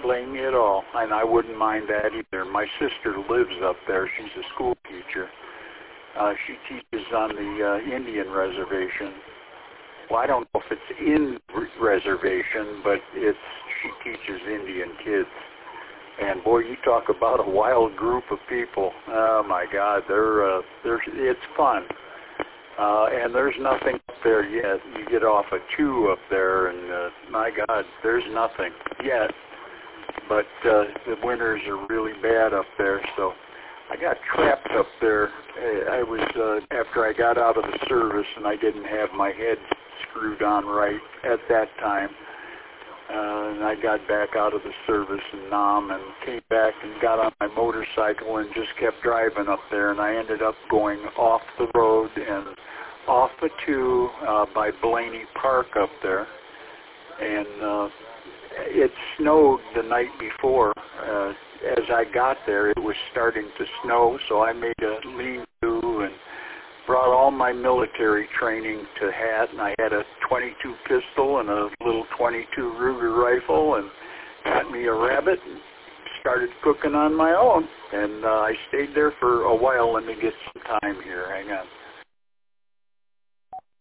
blame me at all, and I wouldn't mind that either. My sister lives up there. She's a school teacher. She teaches on the Indian reservation. Well, I don't know if it's in reservation, but she teaches Indian kids. And boy, you talk about a wild group of people. Oh my God, it's fun. And there's nothing up there yet. You get off a 2 up there, and my God, there's nothing yet. But the winters are really bad up there, so I got trapped up there. I was after I got out of the service, and I didn't have my head screwed on right at that time. And I got back out of the service in Nam and came back and got on my motorcycle and just kept driving up there. And I ended up going off the road and off the 2 by Blaney Park up there. And it snowed the night before. As I got there, it was starting to snow, so I made a lean-to and brought all my military training to hat, and I had a .22 pistol and a little .22 Ruger rifle, and got me a rabbit and started cooking on my own. And I stayed there for a while. Let me get some time here. Hang on.